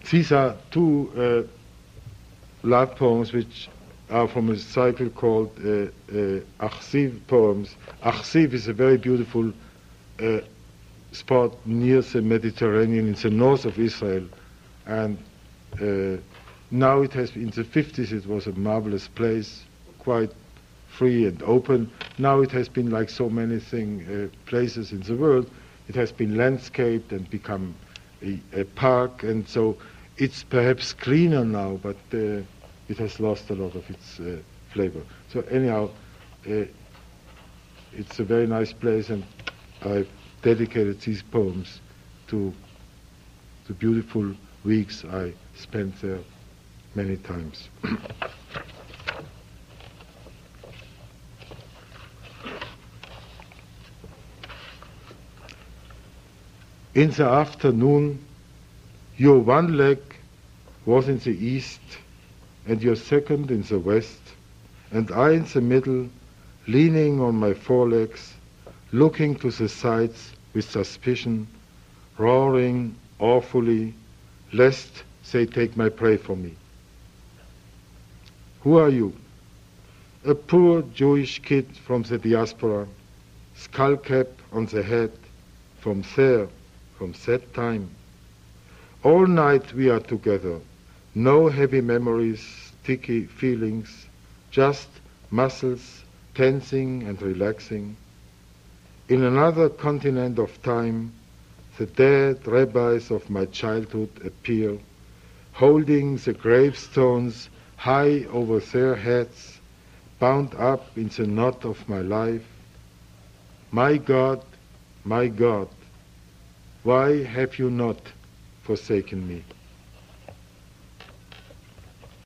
These are two love poems which are from a cycle called Achziv poems. Achziv is a very beautiful spot near the Mediterranean in the north of Israel, and now it has, in the 50s it was a marvelous place, quite free and open. Now it has been, like so many places in the world, it has been landscaped and become a park, and so it's perhaps cleaner now, but it has lost a lot of its flavor. So anyhow, it's a very nice place, and I've dedicated these poems to the beautiful weeks I spent there many times. In the afternoon, your one leg was in the east, and your second in the west, and I in the middle, leaning on my forelegs, looking to the sides with suspicion, roaring awfully, lest they take my prey from me. Who are you? A poor Jewish kid from the diaspora, skull cap on the head, from there, from that time. All night we are together, no heavy memories, sticky feelings, just muscles tensing and relaxing. In another continent of time, the dead rabbis of my childhood appear, holding the gravestones high over their heads, bound up in the knot of my life. My God, why have you not forsaken me?